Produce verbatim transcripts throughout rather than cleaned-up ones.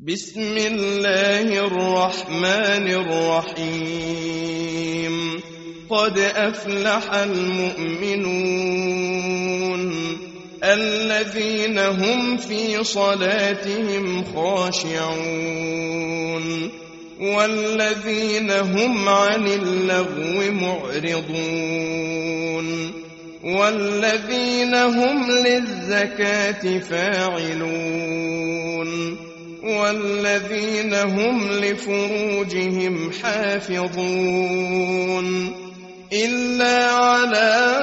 بسم الله الرحمن الرحيم قد أفلح المؤمنون الذين هم في صلاتهم خاشعون والذين هم عن اللغو معرضون والذين هم للزكاة فاعلون والذين هم لفروجهم حافظون إلا على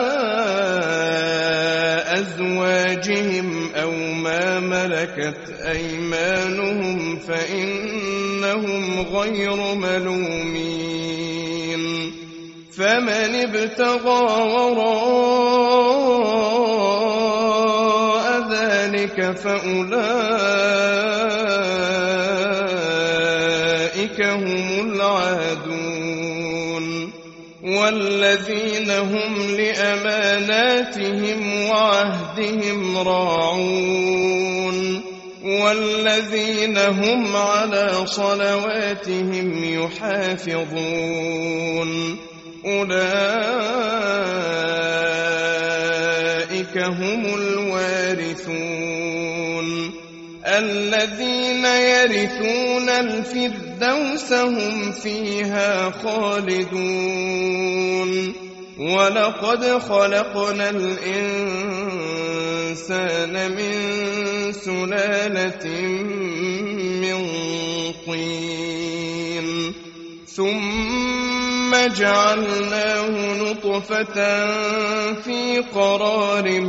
أزواجهم أو ما ملكت أيمانهم فإنهم غير ملومين فمن ابتغى وراء ذلك فأولئك هم العادون والذين هم لأماناتهم وعهدهم راعون والذين هم على صلواتهم يحافظون أولئك هم الوارثون الذين يرثون الفردوس هم فيها خالدون ولقد خلقنا الإنسان من سلالة من طين ثم جعلناه نطفة في قرار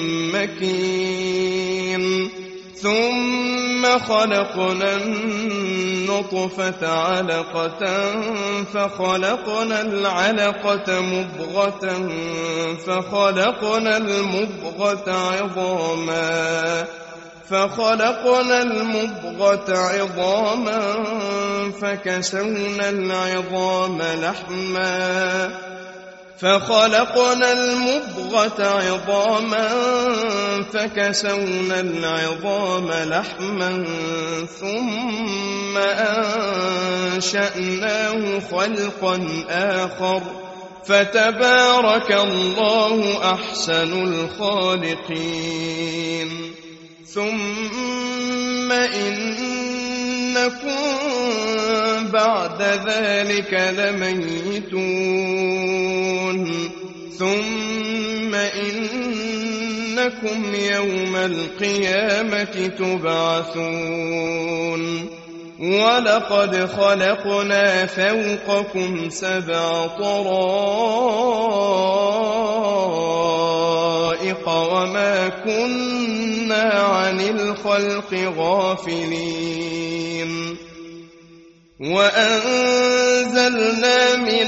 مكين ثم خلقنا النطفة علقة فخلقنا العلقة مضغة فخلقنا المضغة عظاما فخلقنا المضغة عظاما فكسونا العظام لحما فخلقنا المضغة عظاما فكسونا العظام لحما ثم أنشأناه خلقا آخر فتبارك الله أحسن الخالقين ثم إنكم بعد ذلك لميتون ثم إنكم يوم القيامة تبعثون ولقد خلقنا فوقكم سبع طرائق وما كنا عن الخلق غافلين وأنزلنا من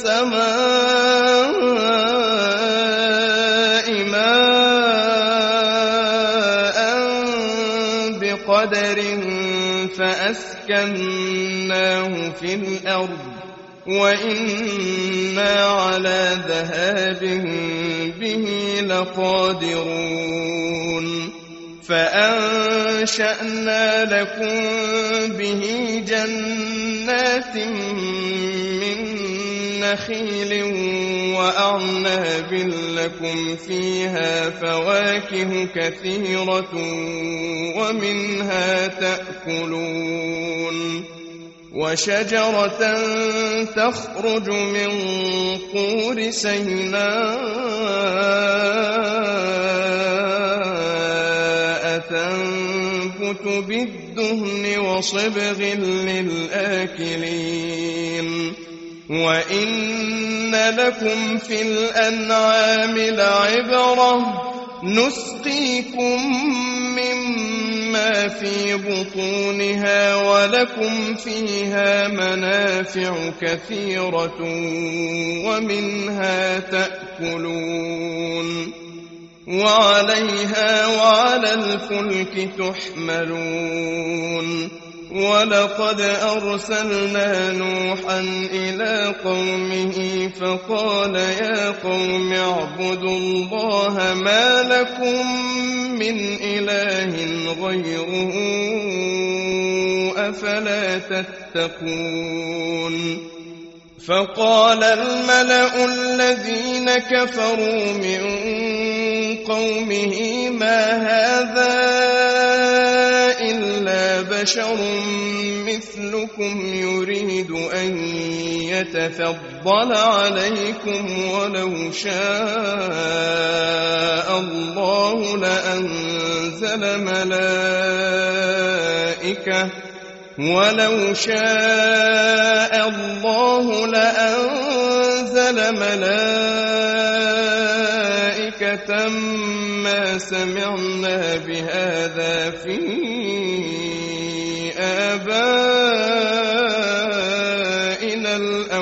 السماء ماء بقدر فأسكناه في الأرض وإنا على ذهاب به لقادرون فأنشأنا لكم به جنات من نخيل وأعناب لكم فيها فواكه كثيرة ومنها تأكلون وشجرة تخرج من طور سيناء تنبت بالدهن وصبغ للآكلين وإن لكم في الأنعام لعبرة نسقيكم مما في بطونها ولكم فيها منافع كثيرة ومنها تأكلون وعليها وعلى الفلك تحملون ولقد أرسلنا نوحا إلى قومه فقال يا قوم اعبدوا الله ما لكم من إله غيره أفلا تتقون فقال الملأ الذين كفروا من قومه ما هذا إلا بشر مثلكم يريد أن يتفضل عليكم ولو شاء الله لأنزل ملائكة ولو شاء الله لأنزل ملائكة ما سمعنا بهذا في آبائنا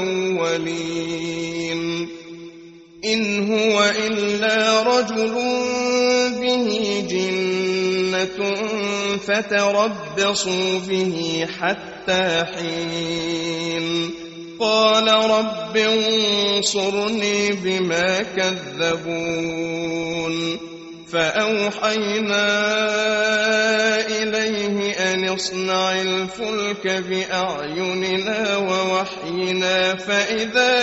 الأولين إن هو إلا رجل به جنة فتربصوا به حتى حين قال رب انصرني بما كذبون فأوحينا إليه أن اصنع الفلك بأعيننا ووحينا فإذا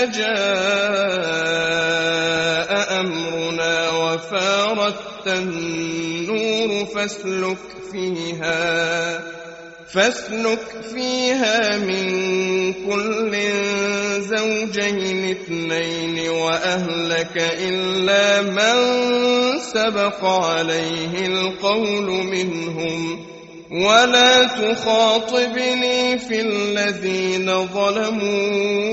جاء أمرنا وفارت النور فاسلك فيها فاسلك فيها من كل زوجين اثنين وأهلك إلا من سبق عليه القول منهم ولا تخاطبني في الذين ظلموا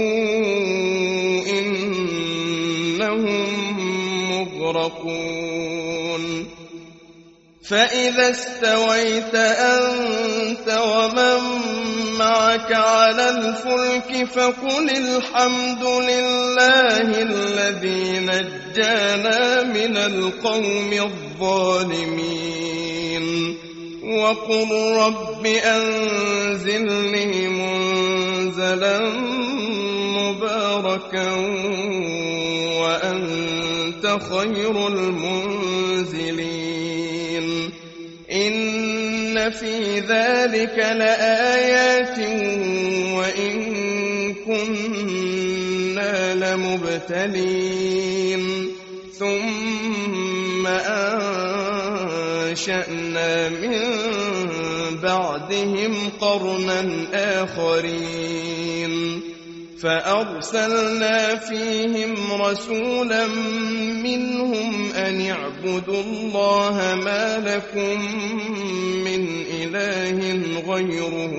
إنهم مغرقون فإذا استويت أنت ومن معك على الفلك فقل الحمد لله الذي نجانا من القوم الظالمين وقل رب أنزلني منزلا مباركا وأنت خير المنزلين إن في ذلك لآيات وإن كنا لمبتلين ثم أنشأنا من بعدهم قرنا آخرين فأرسلنا فيهم رسولا منهم أن اعبدوا الله ما لكم من إله غيره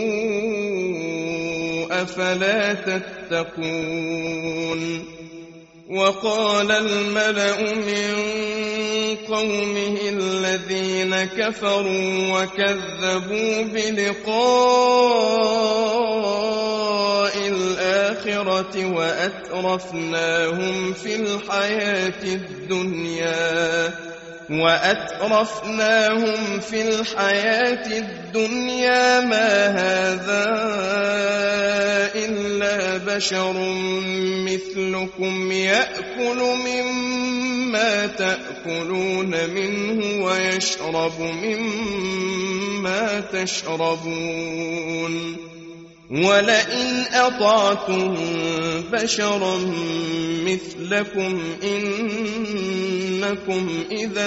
أفلا تتقون وقال الملأ من قومه الذين كفروا وكذبوا بلقاء الآخرة وأترفناهم في الحياة الدنيا وأترفناهم في الحياة الدنيا ما هذا إلا بشر مثلكم يأكل مما تأكلون منه ويشرب مما تشربون ولئن أطعتم بشرا مثلكم إنكم إذا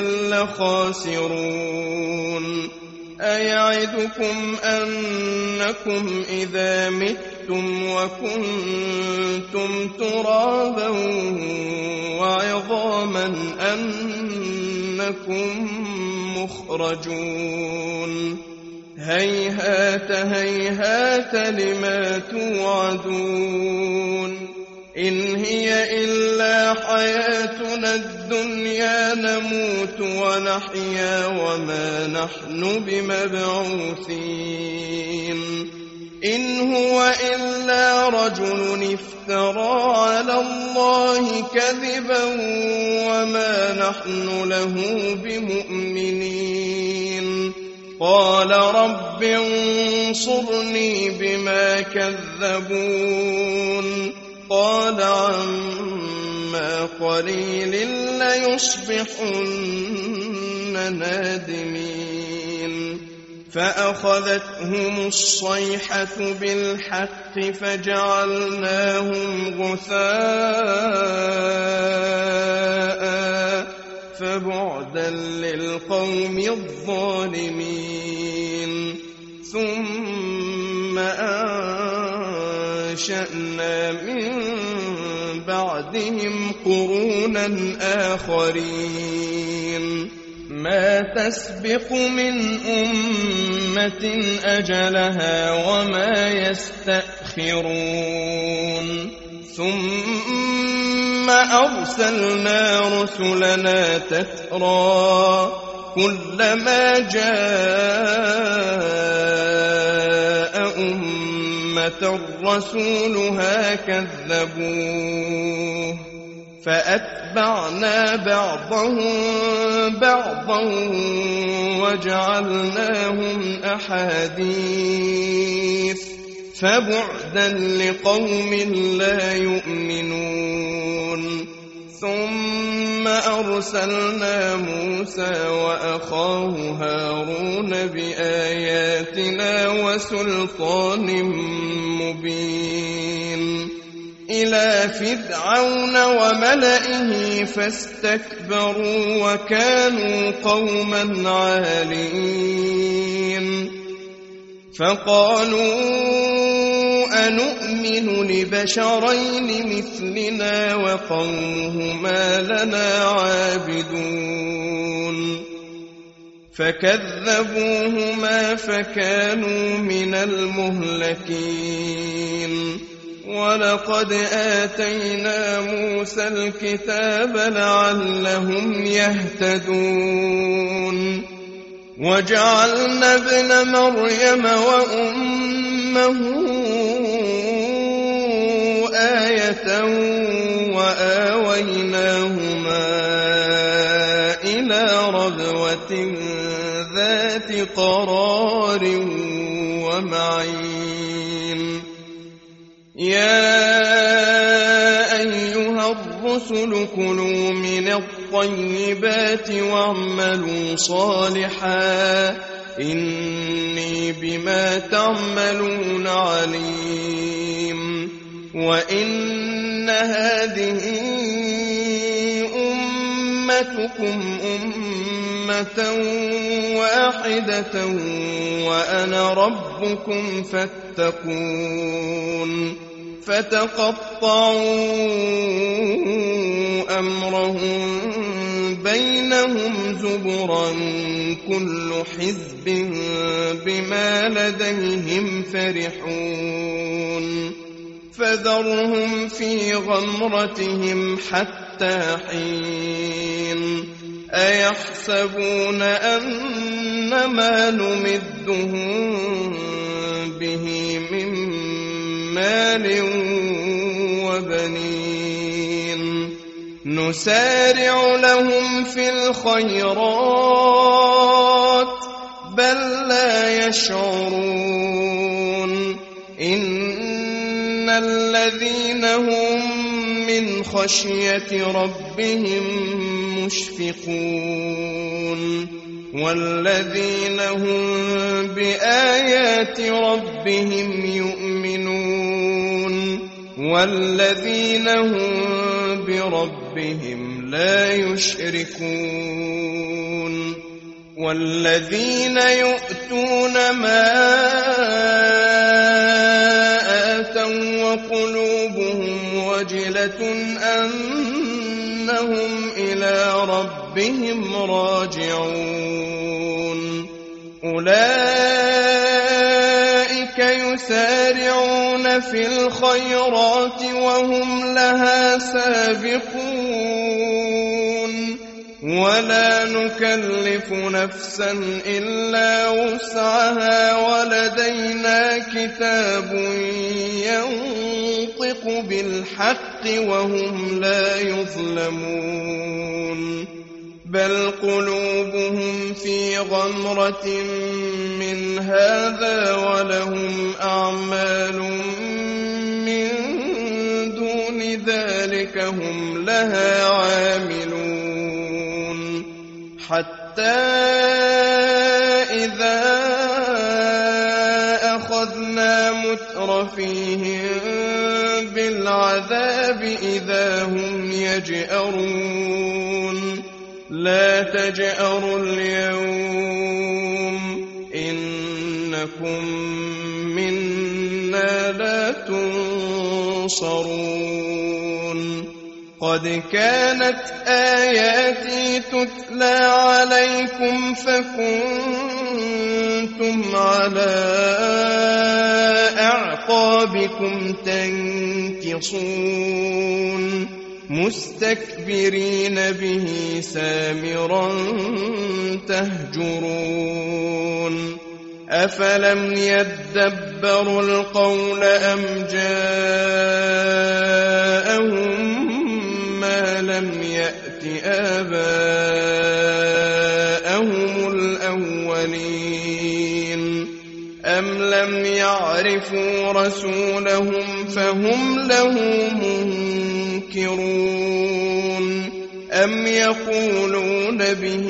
لخاسرون أيعدكم أنكم إذا متم وكنتم ترابا وعظاما أنكم مخرجون هيهات هيهات لما توعدون إن هي إلا حياتنا الدنيا نموت ونحيا وما نحن بمبعوثين إن هو إلا رجل افترى على الله كذبا وما نحن له بمؤمنين قال رب انصرني بما كذبون قال عما قليل ليصبحن نادمين فأخذتهم الصيحة بالحق فجعلناهم غثاء فبعدا للقوم الظالمين. ثم أنشأنا من بعدهم قرونا آخرين ما تسبق من أمة أجلها وما يستأخرون. ثم أرسلنا رسلنا تترى كلما جاء أمة رسولها كذبوه فأتبعنا بعضهم بعضا وجعلناهم أحاديث فبعدا لقوم لا يؤمنون. ثم أرسلنا موسى وأخاه هارون بآياتنا وسلطان مبين إلى فرعون وملئه فاستكبروا وكانوا قوما عالين. فقالوا أنؤمن لبشرين مثلنا وقومهما لنا عابدون فكذبوهما فكانوا من المهلكين. ولقد آتينا موسى الكتاب لعلهم يهتدون وجعلنا ابن مريم وأمه آية وآويناهما إلى ربوة ذات قرار ومعين. يا أيها الرسل كلوا من الطيبات واعملوا صالحا إني بما تعملون عليم. وإن هذه أمتكم أمة واحدة وأنا ربكم فاتقون. فتقطعوا أمرهم بينهم زبرا كل حزب بما لديهم فرحون. فذرهم في غمرتهم حتى حين. أيحسبون أن ما نمدهم به من مال وبنين نسارع لهم في الخيرات بل لا يشعرون. إن الذين هم من خشية ربهم مشفقون والذين هم بآيات ربهم يؤمنون والذين هم بربهم لا يشركون. والذين يؤتون ما آتوا وقلوبهم وجلة أنهم إلى ربهم راجعون أولئك يسارعون في الخيرات وهم لها سابقون ولا نكلف نفسا إلا وسعها ولدينا كتاب ينطق بالحق وهم لا يظلمون. بل قلوبهم في غمرة من هذا ولهم أعمال من دون ذلك هم لها عاملون. حتى إذا أخذنا مترفيهم بالعذاب إذا هم يجأرون لا تجأروا اليوم إنكم منا لا تنصرون قد كانت آياتي تتلى عليكم فكنتم على أعقابكم تنكصون مستكبرين به سامرا تهجرون أفلم يدبروا القول أم جاءهم ما لم يأت آباءهم الأولين أم لم يعرفوا رسولهم فهم له منكرون أم يقولون به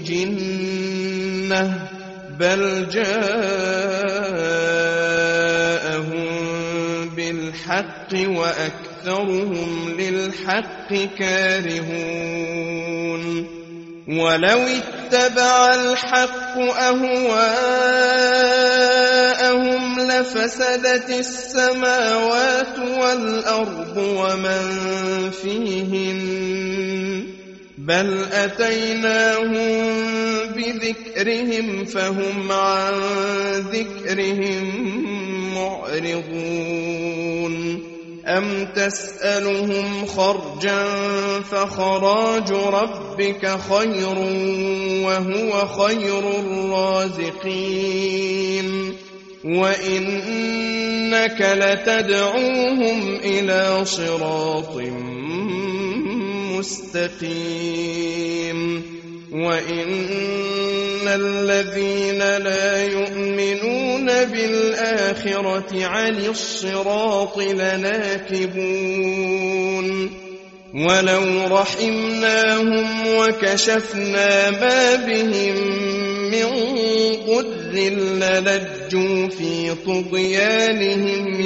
جنة بل جاءهم بالحق وأكثرهم للحق كارهون ولو اتبع الحق أهواءهم لفسدت السماوات والأرض ومن فيهن بل أتيناهم بذكرهم فهم عن ذكرهم معرضون أم تسألهم خرجا فخراج ربك خير وهو خير الرازقين وإنك لتدعوهم إلى صراط مستقيم وإن الذين لا يؤمنون بالآخرة عن الصراط لناكبون ولو رحمناهم وكشفنا ما بهم من ضر للجوا في طغيانهم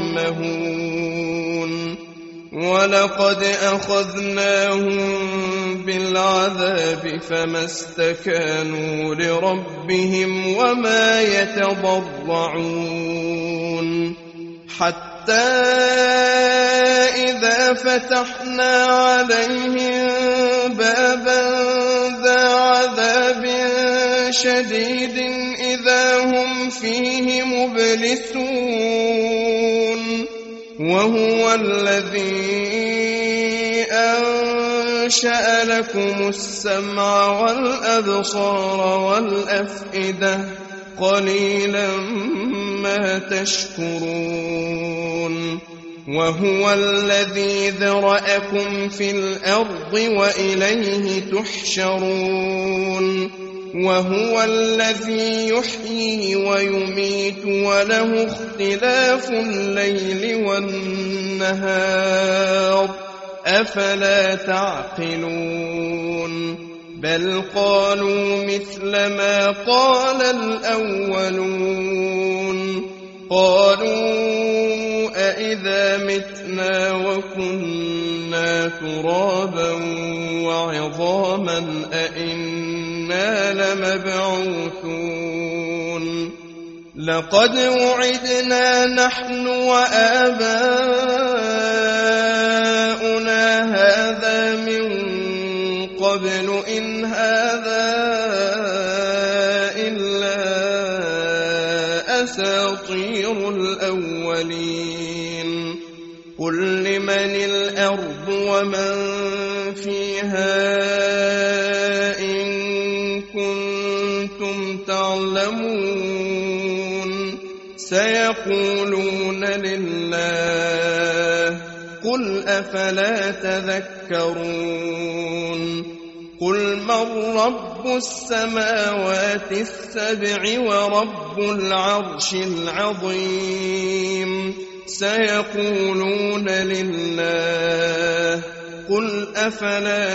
يعمهون ولقد أخذناهم بالعذاب فما استكانوا لربهم وما يتضرعون حتى إذا فتحنا عليهم بابا ذا عذاب شديد إذا هم فيه مبلسون وهو الذي أنشأ لكم السمع والأبصار والأفئدة قليلا ما تشكرون وهو الذي ذرأكم في الأرض وإليه تحشرون وهو الذي يحيي ويميت وله اختلاف الليل والنهار أفلا تعقلون بل قالوا مثل ما قال الأولون قالوا أإذا متنا وكنا ترابا وعظاما أإنا لمبعوثون لقد وعدنا نحن وآباؤنا هذا من قبل إن هذا إلا أساطير الأولين قل لمن الأرض ومن فيها إن كنتم تعلمون سيقولون لله قل أفلا تذكرون قل من رب السماوات السبع ورب العرش العظيم سيقولون لله قل أفلا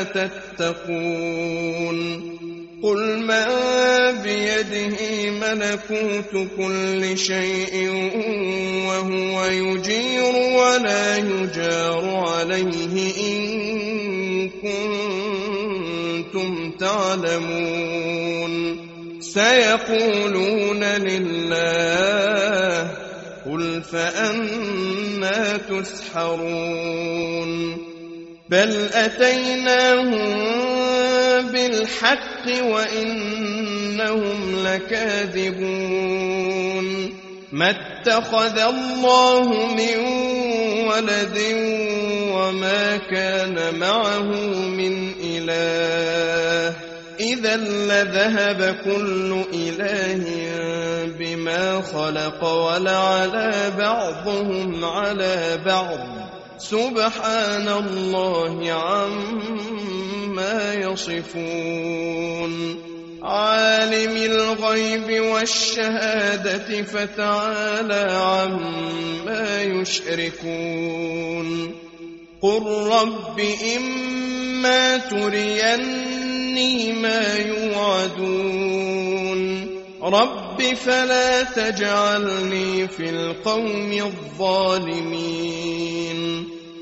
تتقون قل من بيده ملكوت كل شيء عليه إن كنتم تعلمون سيقولون لله قل فأنى تسحرون بل أتيناهم بالحق وإنهم لكاذبون ما اتخذ الله من ولد وما كان معه من إله إذا لذهب كل إله بما خلق ولعلى بعضهم على بعض سبحان الله عما يصفون عالم الغيب والشهادة فتعالى عما يشركون قل رب إما تريني ما يوعدون رب فلا تجعلني في القوم الظالمين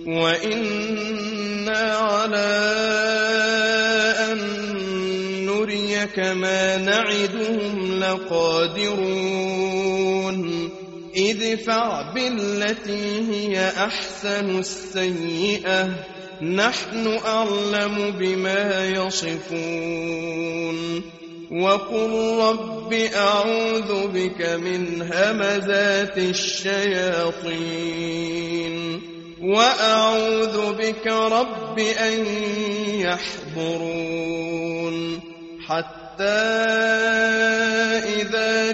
وإنا على أن نريك ما نعدهم لقادرون ادفع بالتي هي أحسن السيئة نحن أعلم بما يصفون وقل رب أعوذ بك من همزات الشياطين وأعوذ بك رب أن يحضرون حتى إذا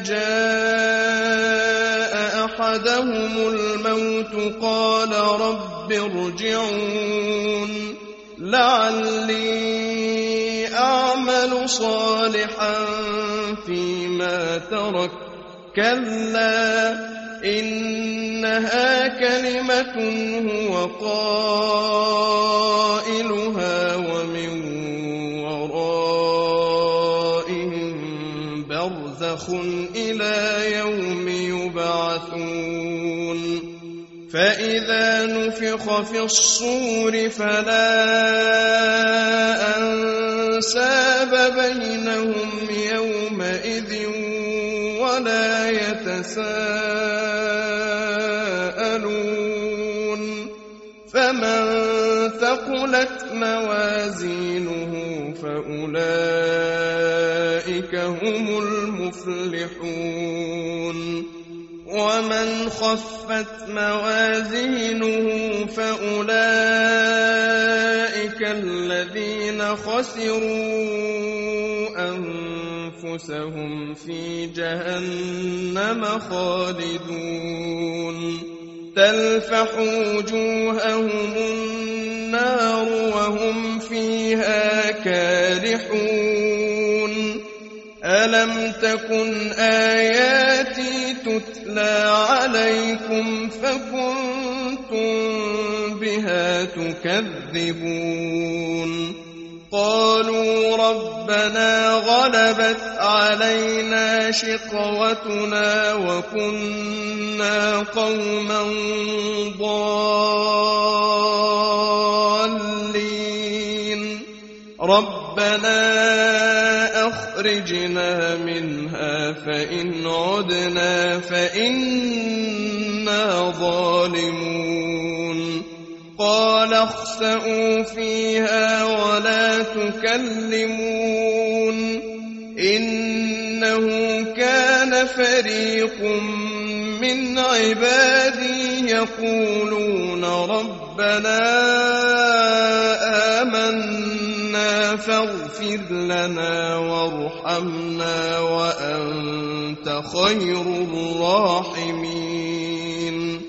جاء أحدهم الموت قال رب ارجعون لعلي أعمل صالحا فيما ترك كلا إنها كلمة هو قائلها ومن ورائهم برزخ إلى يوم يبعثون فإذا نفخ في الصور فلا أنساب بينهم يومئذ ولا يتساءلون فمن ثقلت موازينه فأولئك هم المفلحون ومن خفت موازينه فأولئك الذين خسروا أنفسهم في جهنم خالدون تلفح وجوههم النار وهم فيها كارحون ألم تكن آياتي تتلى عليكم فكنتم بها تكذبون قالوا ربنا غلبت علينا شقوتنا وكنا قوما ضالين ربنا أخرجنا منها فإن عدنا فإنا ظالمون قال اخسئوا فيها ولا تكلمون إنه كان فريق من عبادي يقولون ربنا آمنا فاغفر لنا وارحمنا وأنت خير الراحمين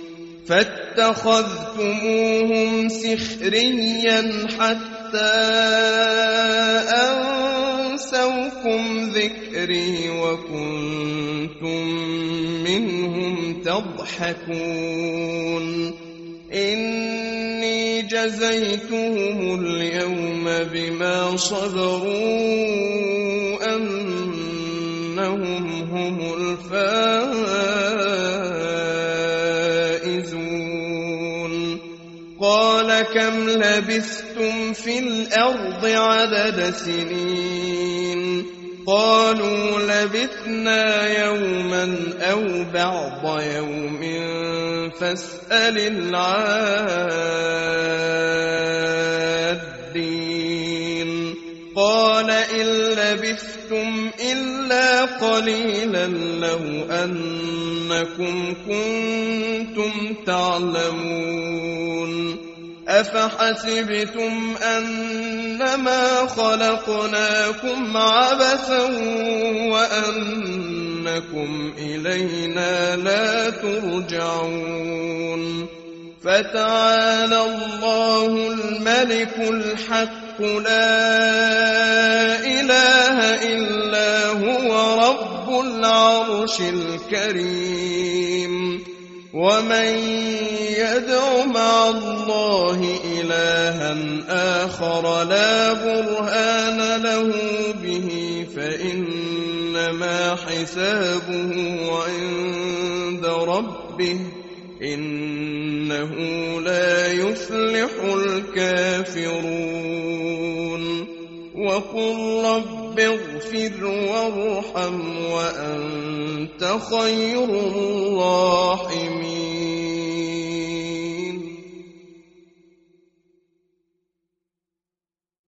فاتخذتموهم سخريا حتى أنسوكم ذكري وكنتم منهم تضحكون إني جزيتهم اليوم بما صبروا أنهم هم الفائزون قال كم لبثتم في الأرض عدد سنين قالوا لبثنا يوما أو بعض يوم فاسأل العادين قال إن لبثتم إلا قليلا لو أنكم كنتم تعلمون أفحسبتم أنما خلقناكم عبثا وأنكم إلينا لا ترجعون فتعالى الله الملك الحق لا إله إلا هو رب العرش الكريم ومن يدع مع الله إلها آخر لا برهان له به فإنما حسابه عند ربه إنه لا يفلح الكافرون وقل رب اغفر وارحم وأنت خير الراحمين